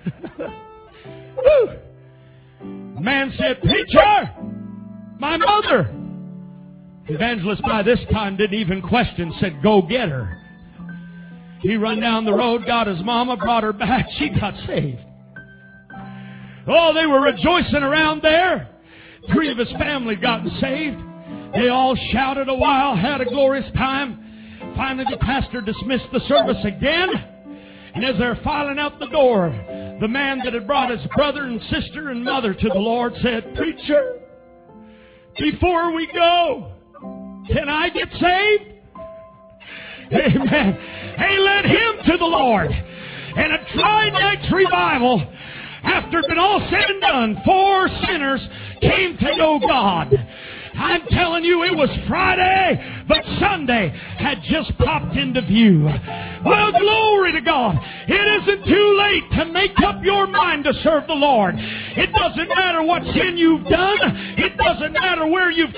Speaker 1: Woo! Man said, "Preacher, my mother." The evangelist by this time didn't even question, said, "Go get her." He run down the road, got his mama, brought her back. She got saved. Oh, they were rejoicing around there. Three of his family gotten saved. They all shouted a while, had a glorious time. Finally, the pastor dismissed the service again. And as they're filing out the door, the man that had brought his brother and sister and mother to the Lord said, "Preacher, before we go, can I get saved?" Amen. Hey, led him to the Lord. And a tri-night's revival, after it had been all said and done, four sinners came to know God. I'm telling you, it was Friday, but Sunday had just popped into view. Well, glory to God. It isn't too late to make up your mind to serve the Lord. It doesn't matter what sin you've done. It doesn't matter where you've trodden.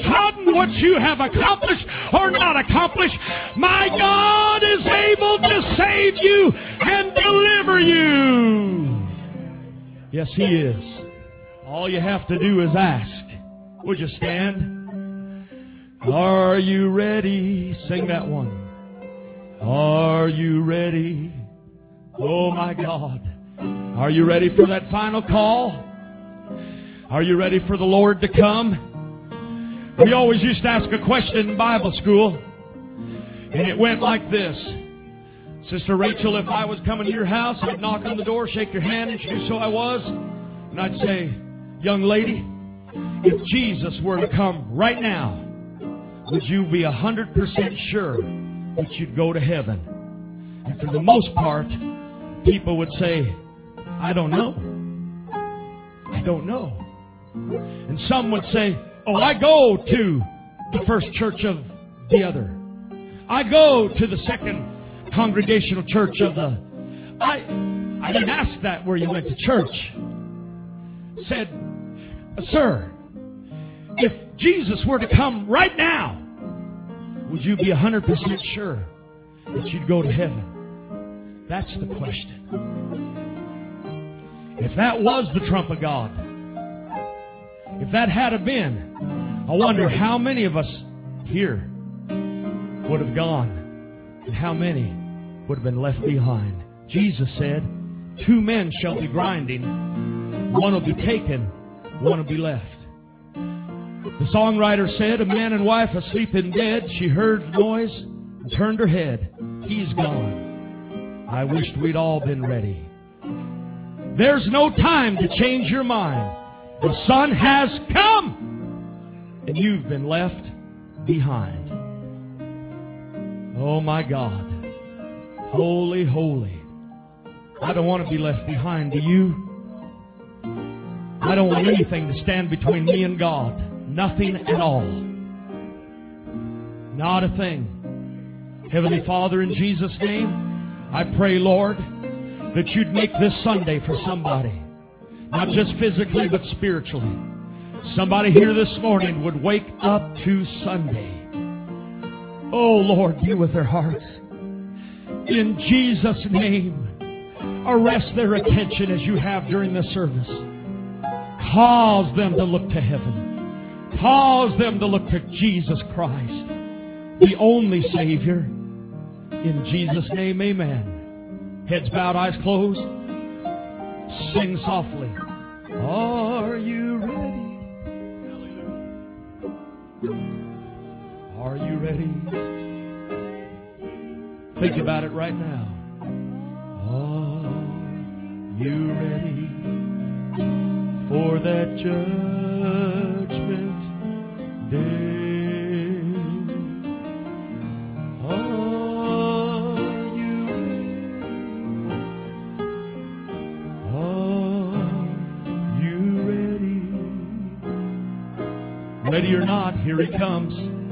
Speaker 1: what you have accomplished or not accomplished, my God is able to save you and deliver you. Yes, He is. All you have to do is ask. Would you stand? Are you ready? Sing that one. Are you ready? Oh my God. Are you ready for that final call? Are you ready for the Lord to come? We always used to ask a question in Bible school, and it went like this. Sister Rachel, if I was coming to your house, I'd knock on the door, shake your hand, introduce who I was, and I'd say, young lady, if Jesus were to come right now, would you be a hundred percent sure that you'd go to heaven? And for the most part, people would say, I don't know. I don't know. And some would say, oh, I go to the first church of the other. I go to the second congregational church of the... I, I didn't ask that where you went to church. Said, sir, if Jesus were to come right now, would you be one hundred percent sure that you'd go to heaven? That's the question. If that was the trump of God, if that had have been, I wonder how many of us here would have gone and how many would have been left behind. Jesus said, two men shall be grinding. One will be taken, one will be left. The songwriter said, a man and wife asleep in bed. She heard the noise and turned her head. He's gone. I wished we'd all been ready. There's no time to change your mind. The Son has come, and you've been left behind. Oh my God. Holy, holy. I don't want to be left behind. Do you? I don't want anything to stand between me and God. Nothing at all. Not a thing. Heavenly Father, in Jesus' name, I pray, Lord, that you'd make this Sunday for somebody. Not just physically, but spiritually. Somebody here this morning would wake up to Sunday. Oh, Lord, be with their hearts. In Jesus' name, arrest their attention as you have during this service. Cause them to look to heaven. Cause them to look to Jesus Christ, the only Savior. In Jesus' name, amen. Heads bowed, eyes closed. Sing softly. Are you ready? Are you ready? Think about it right now. Are you ready for that judgment day? Are you ready? Are you ready? Ready or not, here He comes.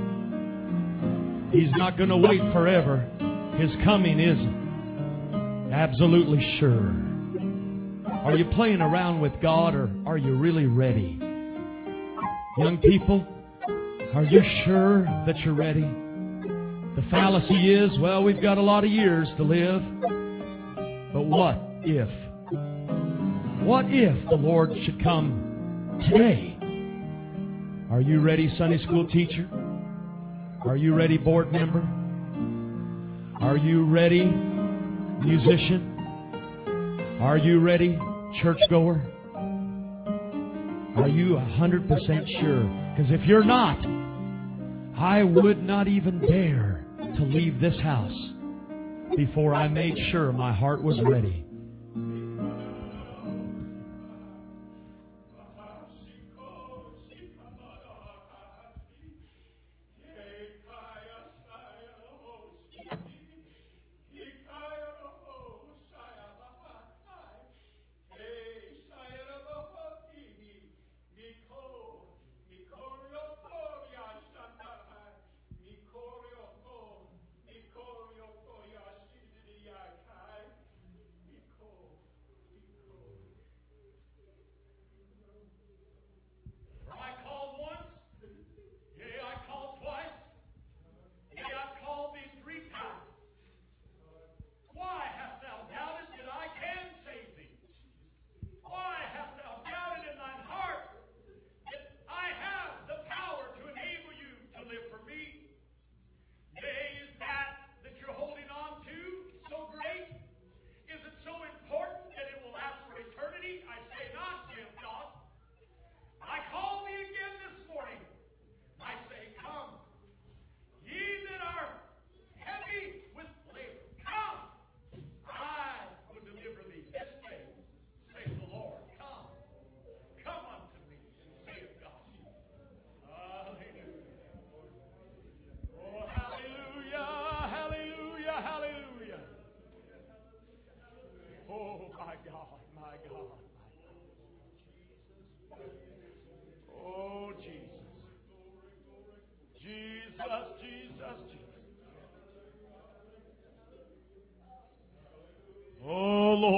Speaker 1: He's not going to wait forever. His coming is absolutely sure. Are you playing around with God, or are you really ready? Young people, are you sure that you're ready? The fallacy is, well, we've got a lot of years to live. But what if? What if the Lord should come today? Are you ready, Sunday school teacher? Are you ready, board member? Are you ready, musician? Are you ready, churchgoer? Are you one hundred percent sure? Because if you're not, I would not even dare to leave this house before I made sure my heart was ready.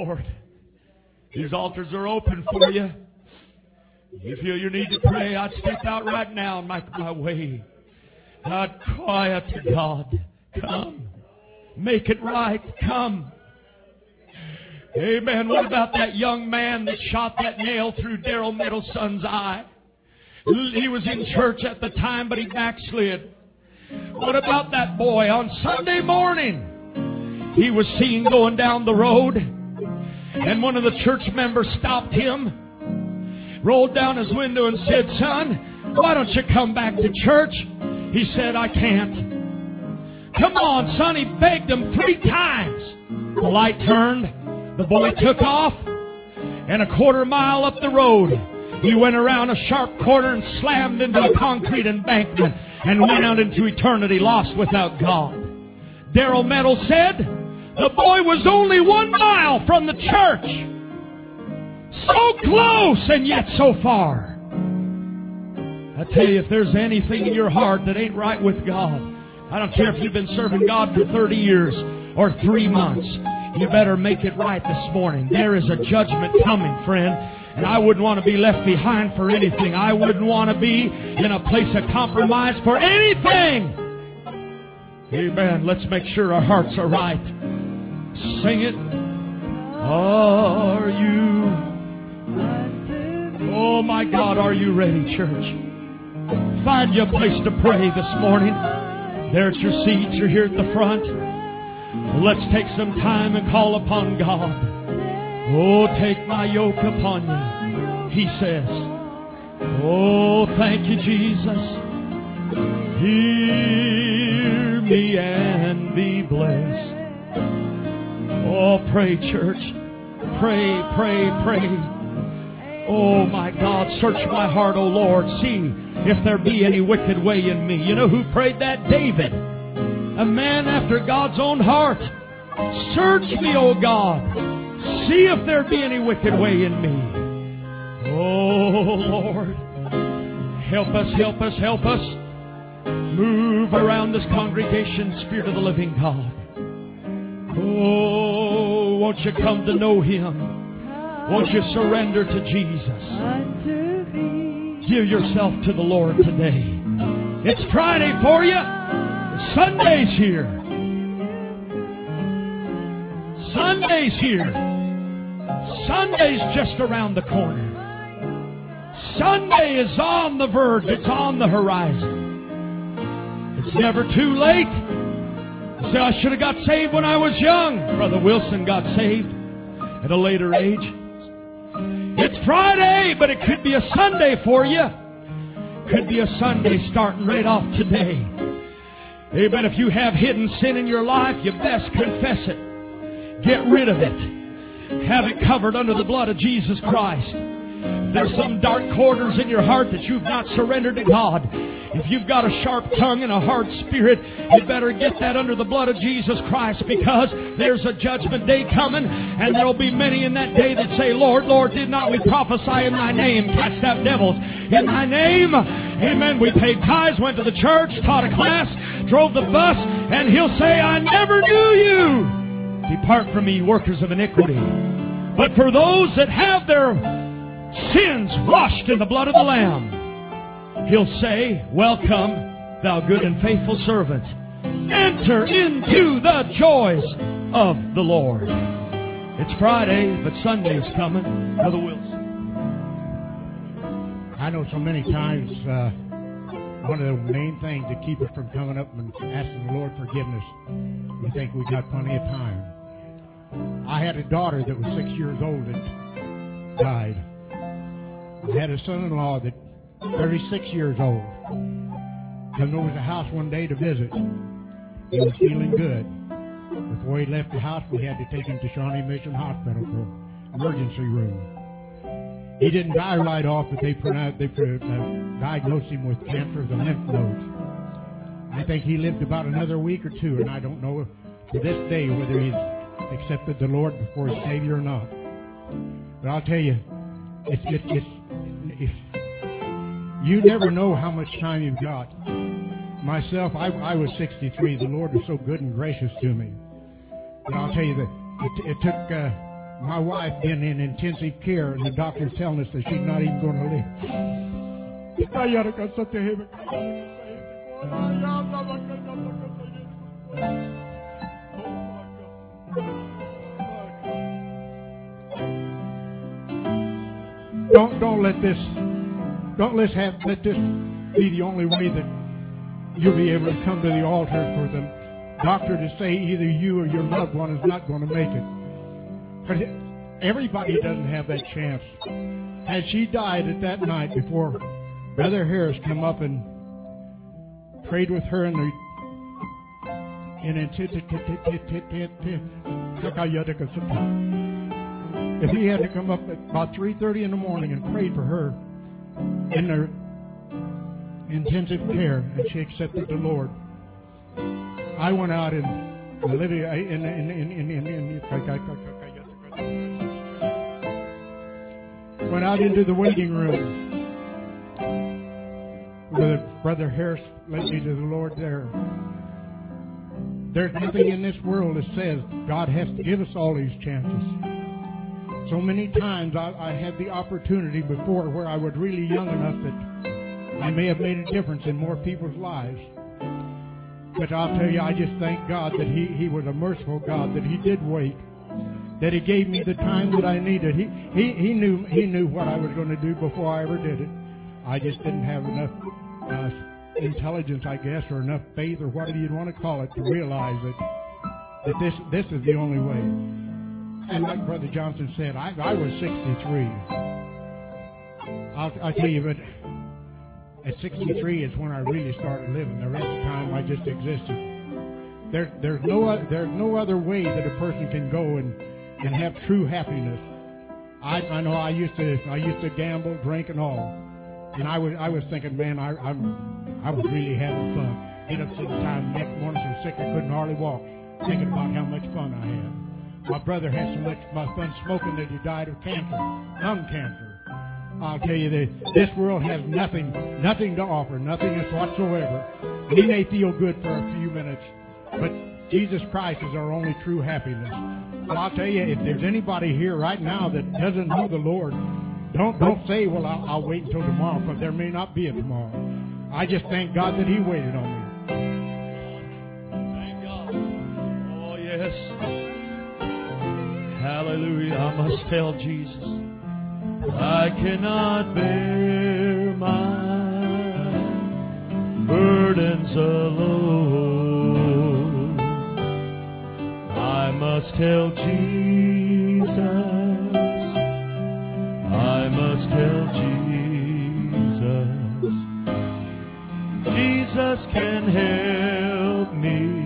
Speaker 1: Lord. These altars are open for you. You feel you need to pray, I'd step out right now and make my way. I'd cry out to God. Come. Make it right. Come. Amen. What about that young man that shot that nail through Daryl Meadows' son's eye? He was in church at the time, but he backslid. What about that boy on Sunday morning? He was seen going down the road, and one of the church members stopped him, rolled down his window and said, "Son, why don't you come back to church?" He said, "I can't." "Come on, son." He begged him three times. The light turned. The boy took off, and a quarter mile up the road, he went around a sharp corner and slammed into a concrete embankment and went out into eternity lost without God. Daryl Meadows said the boy was only one mile from the church. So close and yet so far. I tell you, if there's anything in your heart that ain't right with God, I don't care if you've been serving God for thirty years or three months, you better make it right this morning. There is a judgment coming, friend. And I wouldn't want to be left behind for anything. I wouldn't want to be in a place of compromise for anything. Amen. Let's make sure our hearts are right. Sing it. Are you? Oh my God, are you ready, church? Find you a place to pray this morning. There at your seats, you're here at the front. Let's take some time and call upon God. Oh, take my yoke upon you, He says. Oh, thank you, Jesus. Hear me and be blessed. Oh, pray, church. Pray, pray, pray. Oh, my God, search my heart, oh Lord. See if there be any wicked way in me. You know who prayed that? David. A man after God's own heart. Search me, O God. See if there be any wicked way in me. Oh, Lord. Help us, help us, help us. Move around this congregation, Spirit of the living God. Oh, won't you come to know Him? Won't you surrender to Jesus? Give yourself to the Lord today. It's Friday for you. Sunday's here. Sunday's here. Sunday's just around the corner. Sunday is on the verge. It's on the horizon. It's never too late. You say, I should have got saved when I was young. Brother Wilson got saved at a later age. It's Friday, but it could be a Sunday for you. Could be a Sunday starting right off today. Amen. If you have hidden sin in your life, you best confess it. Get rid of it. Have it covered under the blood of Jesus Christ. If there's some dark corners in your heart that you've not surrendered to God, if you've got a sharp tongue and a hard spirit, you better get that under the blood of Jesus Christ, because there's a judgment day coming, and there'll be many in that day that say, Lord, Lord, did not we prophesy in Thy name, cast out devils in Thy name? Amen. We paid tithes, went to the church, taught a class, drove the bus, and He'll say, I never knew you. Depart from me, workers of iniquity. But for those that have their sins washed in the blood of the Lamb, He'll say, welcome, thou good and faithful servant. Enter into the joys of the Lord. It's Friday, but Sunday's coming. Brother Wilson.
Speaker 2: I know so many times uh, one of the main things that keep us from coming up and asking the Lord forgiveness, we think we got plenty of time. I had a daughter that was six years old that died. I had a son-in-law that thirty-six years old. Come over to the house one day to visit. He was feeling good. Before he left the house, we had to take him to Shawnee Mission Hospital for emergency room. He didn't die right off, but they, pronounced, they uh, diagnosed him with cancer of the lymph nodes. I think he lived about another week or two, and I don't know to this day whether he's accepted the Lord before His Savior or not. But I'll tell you, it's, it's, it's, it's you never know how much time you've got. Myself, I, I was sixty-three. The Lord was so good and gracious to me. But I'll tell you that it, it took uh, my wife been in intensive care, and the doctor's telling us that she's not even going to live. Don't don't let this don't let's have let this be the only way that you'll be able to come to the altar for the doctor to say either you or your loved one is not going to make it. But everybody doesn't have that chance. Had she died at that night before Brother Harris come up and prayed with her in the in intensive, if he had to come up at about three thirty in the morning and prayed for her in their intensive care, and she accepted the Lord, I went out and Olivia in in in in, in, in went out into the waiting room. Brother, Brother Harris led me to the Lord there. There's nothing in this world that says God has to give us all these chances. So many times I, I had the opportunity before where I was really young enough that I may have made a difference in more people's lives. But I'll tell you, I just thank God that He, he was a merciful God, that He did wait, that He gave me the time that I needed. He, he, he knew He knew what I was going to do before I ever did it. I just didn't have enough uh, intelligence, I guess, or enough faith, or whatever you'd want to call it, to realize that that this this is the only way. And like Brother Johnson said, I, I was sixty-three. I'll, I'll tell you, but at sixty-three is when I really started living. The rest of the time, I just existed. There, there's no there's no other way that a person can go and, and have true happiness. I, I know I used to I used to gamble, drink, and all, and I was I was thinking, man, I I'm, I was really having fun. Get up sometime the next morning so sick I couldn't hardly walk, thinking about how much fun I had. My brother had so much fun smoking that he died of cancer, lung cancer. I'll tell you that this world has nothing, nothing to offer, nothing whatsoever. We may feel good for a few minutes, but Jesus Christ is our only true happiness. Well, I'll tell you, if there's anybody here right now that doesn't know the Lord, don't don't say, well, I'll, I'll wait until tomorrow, because there may not be a tomorrow. I just thank God that He waited on me.
Speaker 1: Thank God. Oh, yes. Hallelujah. I must tell Jesus, I cannot bear my burdens alone. I must tell Jesus, I must tell Jesus, Jesus can help me.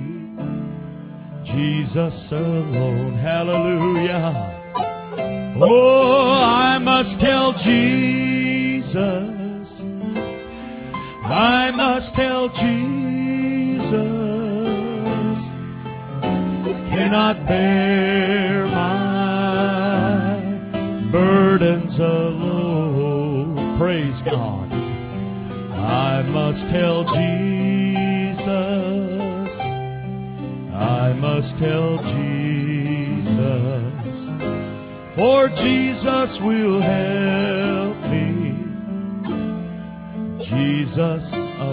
Speaker 1: Jesus alone. Hallelujah. Oh, I must tell Jesus, I must tell Jesus, I cannot bear my burdens alone. Praise God. I must tell Jesus, I must tell Jesus, for Jesus will help me, Jesus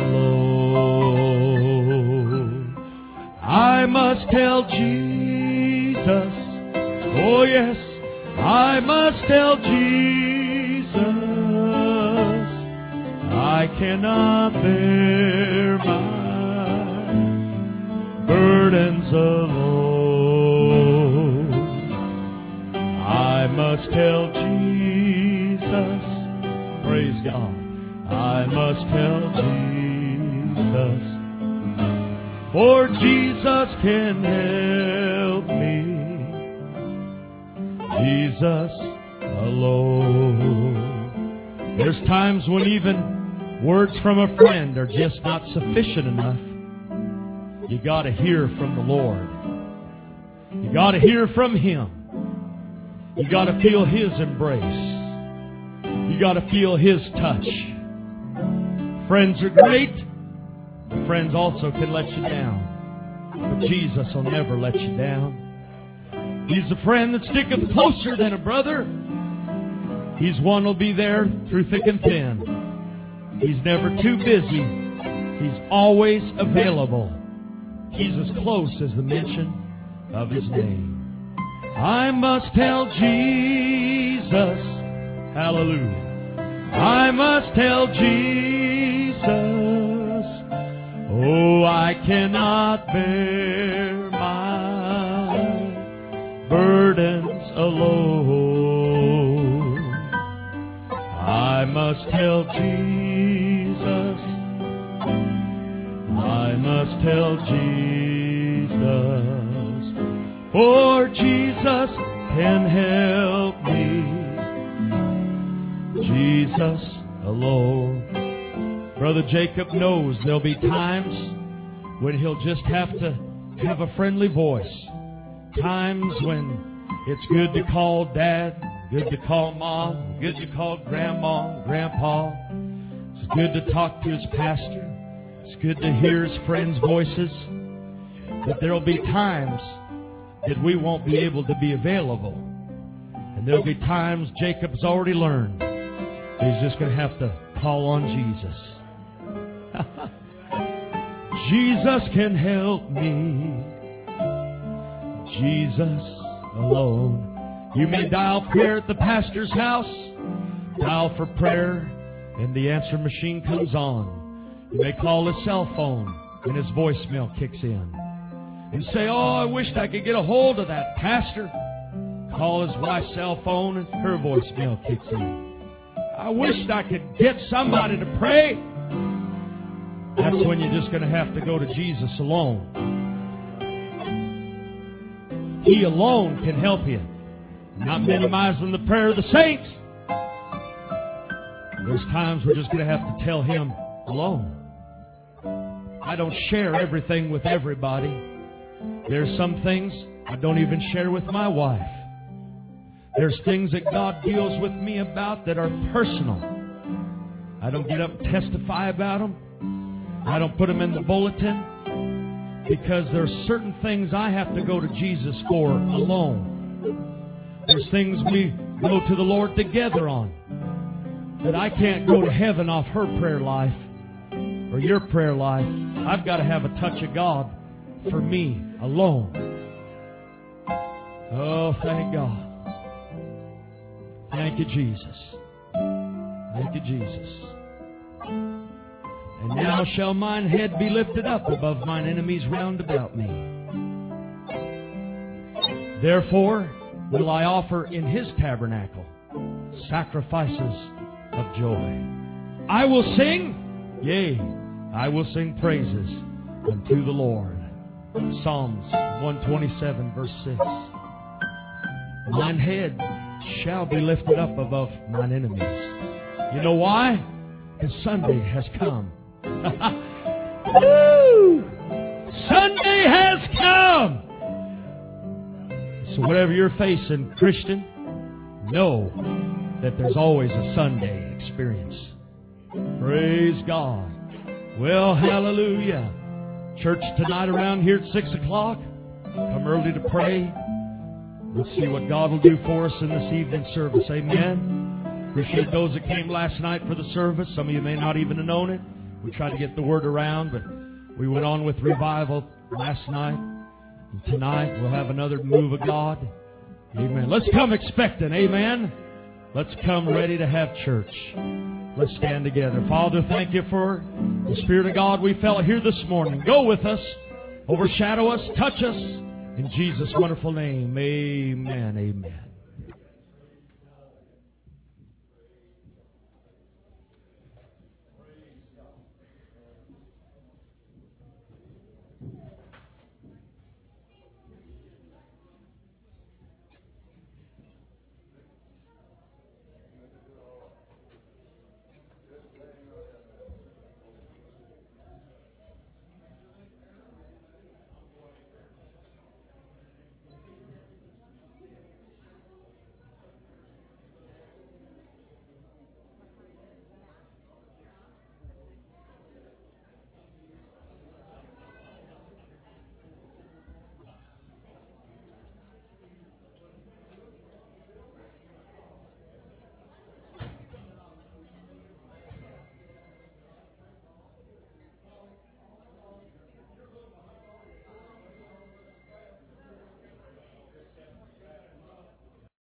Speaker 1: alone. I must tell Jesus, oh yes, I must tell Jesus, I cannot bear my burdens alone. I must tell Jesus, praise God, I must tell Jesus, for Jesus can help me, Jesus alone. There's times when even words from a friend are just not sufficient enough. You got to hear from the Lord. You got to hear from Him. You got to feel His embrace. You got to feel His touch. Friends are great. Friends also can let you down. But Jesus will never let you down. He's a friend that sticketh closer than a brother. He's one who'll be there through thick and thin. He's never too busy. He's always available. He's as close as the mention of His name. I must tell Jesus, hallelujah. I must tell Jesus, oh, I cannot bear my burdens alone. I must tell Jesus, I must tell Jesus, for Jesus can help me. Jesus alone. Brother Jacob knows there'll be times when he'll just have to have a friendly voice. Times when it's good to call Dad, good to call Mom, good to call Grandma, Grandpa. It's good to talk to his pastor. It's good to hear his friends' voices. But there'll be times that we won't be able to be available. And there'll be times Jacob's already learned he's just going to have to call on Jesus. Jesus can help me. Jesus alone. You may dial prayer at the pastor's house. Dial for prayer and the answer machine comes on. You may call his cell phone and his voicemail kicks in. And say, oh, I wished I could get a hold of that pastor. Call his wife's cell phone and her voicemail kicks in. I wished I could get somebody to pray. That's when you're just going to have to go to Jesus alone. He alone can help you. Not minimizing the prayer of the saints. There's times we're just going to have to tell Him alone. I don't share everything with everybody. There's some things I don't even share with my wife. There's things that God deals with me about that are personal. I don't get up and testify about them. I don't put them in the bulletin because there's certain things I have to go to Jesus for alone. There's things we go to the Lord together on that I can't go to heaven off her prayer life or your prayer life. I've got to have a touch of God for me alone. Oh, thank God. Thank you, Jesus. Thank you, Jesus. And now shall mine head be lifted up above mine enemies round about me. Therefore will I offer in His tabernacle sacrifices of joy. I will sing, yea, I will sing praises unto the Lord. Psalms one twenty-seven, verse six. Mine head shall be lifted up above mine enemies. You know why? Because Sunday has come. Woo! Sunday has come! So whatever you're facing, Christian, know that there's always a Sunday experience. Praise God. Well, hallelujah. Church tonight around here at six o'clock. Come early to pray. Let's see what God will do for us in this evening service. Amen. Appreciate those that came last night for the service. Some of you may not even have known it. We tried to get the word around, but we went on with revival last night. And tonight we'll have another move of God. Amen. Let's come expecting. Amen. Let's come ready to have church. Let's stand together. Father, thank you for the Spirit of God we felt here this morning. Go with us. Overshadow us. Touch us. In Jesus' wonderful name. Amen. Amen.